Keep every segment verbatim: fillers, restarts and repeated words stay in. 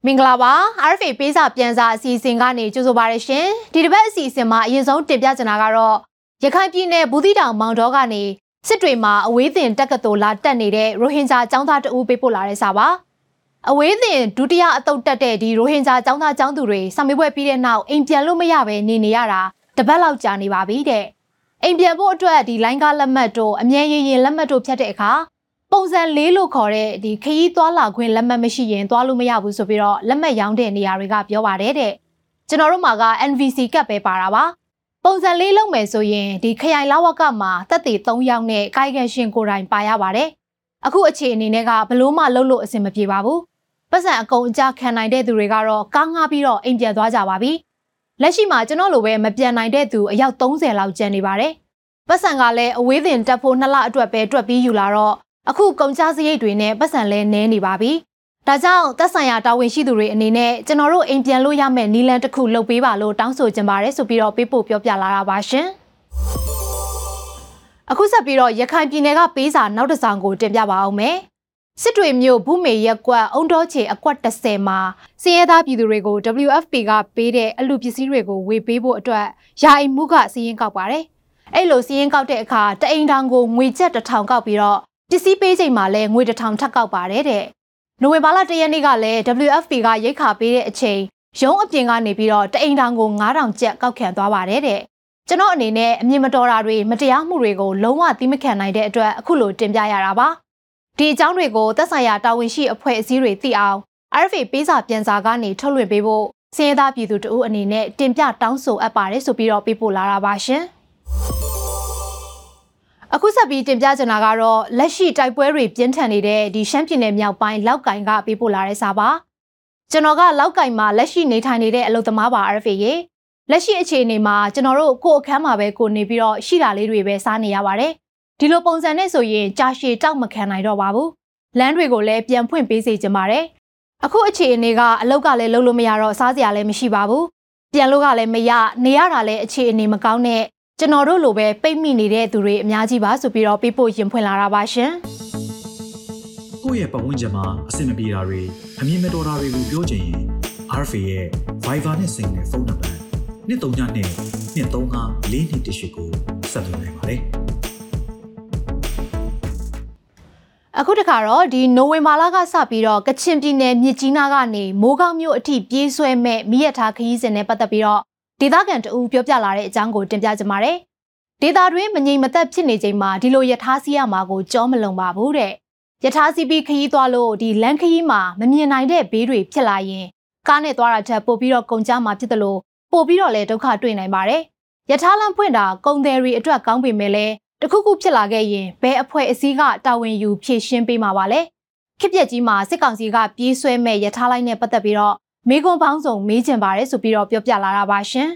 မင်္ဂလာပါ R F A ပေးစာပြန်စာအစီအစဉ်ကနေကြိုဆိုပါရရှင်ဒီတစ်ပတ်အစီအစဉ်မှာအရင်ဆုံးတင်ပြချင်တာကတော့ရခိုင်ပြည်နယ်ဘူးသီးတောင်မောင်တောကနေစစ်တွေမှာအဝေးသင်တက္ကသိုလ်လာတက်နေတဲ့ရိုဟင်ဂျာကျောင်းသားတအူးပေးပို့လာတဲ့စာပါအဝေးသင်ဒုတိယအသုတ်တက်တဲ့ဒီရိုဟင်ဂျာကျောင်းသားကျောင်းသူတွေစာမေးပွဲပြီးတဲ့နောက်အိမ်ပြန်လို့မရဘဲနေနေရတာတပတ်လောက်ကြာနေပါပြီတဲ့အိမ်ပြန်ဖို့အတွက်ဒီလိုင်းကားလက်မှတ်တို့အမြဲရရင်လက်မှတ်တို့ဖြတ်တဲ့အခါပုံစံလေးလို့ခေါ်တဲ့ဒီခရီးသွားလာခွင့်လက်မှတ်မရှိရင်သွားလို့မရဘူးဆိုပြီးတော့လက်မှတ်ရောင်းတဲ့နေရာတွေကပြောပါတယ်တဲ့ကျွန်တော်တို့မှာက N V C ကတ်ပဲပါတာပါပုံစံလေးလုံးမယ်ဆိုရင်ဒီခရိုင်လဝကမှာတက်သေး၃ယောက်နဲ့ကာယကံရှင်ကိုယ်တိုင်ပါရပါတယ်အခုအခြေအနေနဲ့ကဘလို့မှလုံးလို့အဆင်မပြေပါဘူးပတ်စံအကုန်အကျခံနိုင်တဲ့သူတွေကတော့ကားငှားပြီးတော့အိမ်ပြန်သွားကြပါပြီလက်ရှိမှာကျွန်တော်လိုပဲမပြန်နိုင်တဲ့သူအယောက်၃၀လောက်ကျန်နေပါတယ်ပတ်စံကလည်းအဝေးသင်တက်ဖို့နှစ်လအတွက်ပဲတွက်ပြီးယူလာတော့အခုကုန်ကျစရိတ်တွေနဲ့ပတ်စံလဲနည်းနေပါပြီ။ဒါကြောင့်သက်ဆိုင်ရာတာဝန်ရှိသူတွေအနေနဲ့ကျွန်တော်တို့အိမ်ပြန်လို့ရမယ့်နည်းလမ်းတစ်ခုလုပ်ပေးပါလို့တောင်းဆိုကြပါတယ်ဆိုပြီးတော့ပေးပို့ပြောပြလာတာပါရှင်။အခုဆက်ပြီးတော့ရခိုင်ပြည်နယ်ကပေးစာနောက်တစ်ဆောင်ကိုတင်ပြပါအောင်မယ်။စစ်တွေမြို့ဘူးမေရက်ကွက်အုံတော်ချေအကွက်၁၀မှာစည်ရဲသားပြည်သူတွေကို W F P ကပေးတဲ့အလူပစ္စည်းတွေကိုဝေပေးဖို့အတွက်ယာအိမ်မှုကစီးရင်ကောက်ပါတယ်။အဲ့လိုစီးရင်ကောက်တဲ့အခါတအိမ်ထောင်ကိုငွေကျပ်တစ်ထောင်ကောက်ပြီးတော့ပစ္စည်းပေးချိန်မှာလည်းငွေတစ်ထောင်ထပ်ကောက်ပါတယ်တဲ့နိုဝင်ဘာလ၁ရက်နေ့ကလည်း W F P ကရိတ်ခါပေးတဲ့အချိန်ရုံးအပြင်ကနေပြီးတော့တအိမ်ထောင်ကို၅ထောင်ကျပ်ကောက်ခံသွားပါတယ်တဲ့ကျွန်တော်အနေနဲ့အမြင်မတော်တာတွေမတရားမှုတွေကိုလုံးဝသီးမခံနိုင်တဲ့အတွက်အခုလိုတင်ပြရတာပါဒီအကြောင်းတွေကိုသက်ဆိုင်ရာတာဝန်ရှိအဖွဲ့အစည်းတွေသိအောင် R F A ပေးစာပြန်စာကနေထုတ်လွှင့်ပေးဖို့စည်ရဲသားပြည်သူတို့အနေနဲ့တင်ပြတောင်းဆိုအပ်ပါတယ်ဆိုပြီးတော့ပေးပို့လာတာပါရှင်အခုဆက်ပြီးတင်ပြချင်တာကတော့လက်ရှိတိုက်ပွဲတွေပြင်းထန်နေတဲ့ဒီရှမ်းပြည်နယ်မြောက်ပိုင်းလောက်ကင်ကပေးပို့လာတဲ့စာပါကျွန်တော်ကလောက်ကင်မှာလက်ရှိနေထိုင်နေတဲ့အလုပ်သမားပါ R F A ရေလက်ရှိအခြေအနေမှာကျွန်တော်တို့ကိုယ့်အခန်းမှာပဲကိုနေပြီးတော့ရှိတာလေးတွေပဲစားနေရပါတယ်ဒီလိုပုံစံနဲ့ဆိုရင်ကြာရှည်တောက်မခံနိုင်တော့ပါဘူးလမ်းတွေကိုလည်းပြန်ဖွင့်ပေးစေချင်ပါတယ်အခုအခြေအနေကအလုပ်ကလည်းလုပ်လို့မရတော့စားစရာလည်းမရှိပါဘူးပြန်လို့ကလည်းမရနေရတာလည်းအခြေအနေမကောင်းနဲ့ကျွန်တော်တို့လိုပဲပိတ်မိနေတဲ့သူတွေအများကြီးပါဆိုပြီးတော့ပေးပို့ရင်ဖွင့်လာတာပါရှင်။ကိုယ့်ရဲ့ပတ်ဝန်းကျင်မှာအဆင်မပြေတာတွေအမြင်မတော်တာတွေကိုပြောချင်ရင် R F A ရဲ့ Viber နဲ့ Signal ဖုန်းနံပါတ်နှစ်သုံးညနဲ့နှစ်သုံးငါးလေးနှစ်တစ်ရှစ်ကိုဆက်သွယ်နိုင်ပါတယ်။အခုတခါတော့ဒီနိုဝင်ဘာလကစပြီးတော့ကချင်ပြည်နယ်မြစ်ကြီးနားကနေမိုးကောင်းမြို့အထိပြေးဆွဲမဲ့မိရထားခရီးစဉ်နဲ့ပတ်သက်ပြီးတော့ဒေသခံတအူးပြောပြလာတဲ့အကြောင်းကိုတင်ပြကြပါမယ်။ဒေသတွင်းမငြိမ်မသက်ဖြစ်နေချိန်မှာဒီလိုယထာစီးရမှာကိုကြောမလုံပါဘူးတဲ့။ယထာစီးပြီးခရီးသွားလို့ဒီလမ်းခရီးမှာမမြင်နိုင်တဲ့ဘေးတွေဖြစ်လာရင်ကားနဲ့သွားတာထက်ပိုပြီးတော့ကုန်ကြမှာဖြစ်တယ်လို့ပိုပြီးတော့လည်းဒုက္ခတွေ့နိုင်ပါတယ်။ယထာလမ်းဖွင့်တာကုန်သည်တွေအတွက်ကောင်းပေမဲ့လည်းတခုခုဖြစ်လာခဲ့ရင်ဘယ်အဖွဲ့အစည်းကတာဝန်ယူဖြည့်ရှင်းပေးမှာပါလဲ။ခက်ပြက်ကြီးမှာစစ်ကောင်စီကပြေးဆွဲမဲ့ယထာလိုက်နဲ့ပတ်သက်ပြီးတော့မေကွန်ပေါင်းစုံမေးချင်ပါတယ်ဆိုပြီးတော့ပြောပြလာတာပါရှင်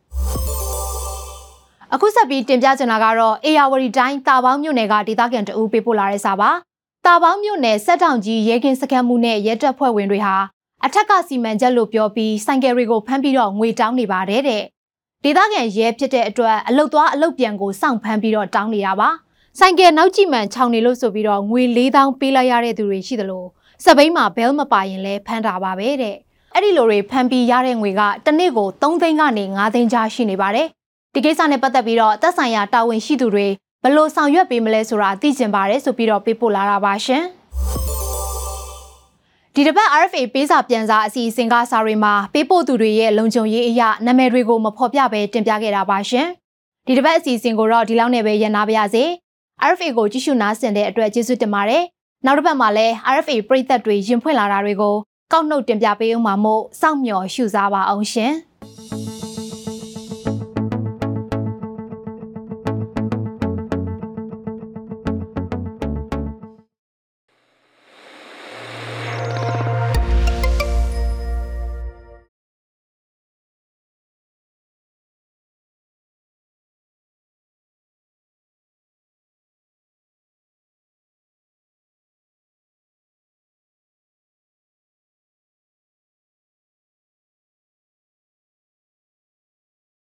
အခုဆက်ပြီးတင်ပြချင်တာကတော့အေယာဝတီတိုင်းတာပေါင်းမြို့နယ်ကဒေသခံတအူးပေးပို့လာတဲ့စာပါတာပေါင်းမြို့နယ်စက်တောင်ကြီးရဲကင်းစခန်းမှုနဲ့ရဲတပ်ဖွဲ့ဝင်တွေဟာအထက်ကစီမံချက်လို့ပြောပြီးဆိုင်ကယ်တွေကိုဖမ်းပြီးတော့ငွေတောင်းနေပါတယ်တဲ့ဒေသခံရဲဖြစ်တဲ့အတွက်အလုတ်သွားအလုတ်ပြန်ကိုစောင့်ဖမ်းပြီးတော့တောင်းနေတာပါဆိုင်ကယ်နောက်ကြည့်မှန်ခြောင်နေလို့ဆိုပြီးတော့ငွေ၄သောင်းပေးလိုက်ရတဲ့သူတွေရှိသလိုစပိန်မှာဘဲလ်မပါရင်လည်းဖမ်းတာပါပဲတဲ့အဲ့ဒီလိုတွေဖမ်းပြီးရတဲ့ငွေကတစ်နေ့ကို၃သိန်းကနေ၅သိန်းကြားရှိနေပါတယ်ဒီကိစ္စနဲ့ပတ်သက်ပြီးတော့သက်ဆိုင်ရာတာဝန်ရှိသူတွေဘယ်လိုဆောင်ရွက်ပေးမလဲဆိုတာသိချင်ပါတယ်ဆိုပြီးတော့ပေးပို့လာတာပါရှင်ဒီတစ်ပတ် R F A ပေးစာပြန်စာအစီအစဉ်ကစာတွေမှာပေးပို့သူတွေရဲ့လုံခြုံရေးအရာနာမည်တွေကိုမဖော်ပြဘဲတင်ပြခဲ့တာပါရှင်ဒီတစ်ပတ်အစီအစဉ်ကိုတော့ဒီလောက်နဲ့ပဲရန်နာပါရစေ R F A ကိုကြည့်ရှုနားဆင်တဲ့အတွက်ကျေးဇူးတင်ပါတယ်နောက်တစ်ပတ်မှာလည်း R F A ပရိသတ်တွေရင်ဖွင့်လာတာတွေကိုကောက်နှုတ်တင်ပြပေးဦးမှာမို့စောင့်မျှော်ရှုစားပါအောင်ရှင်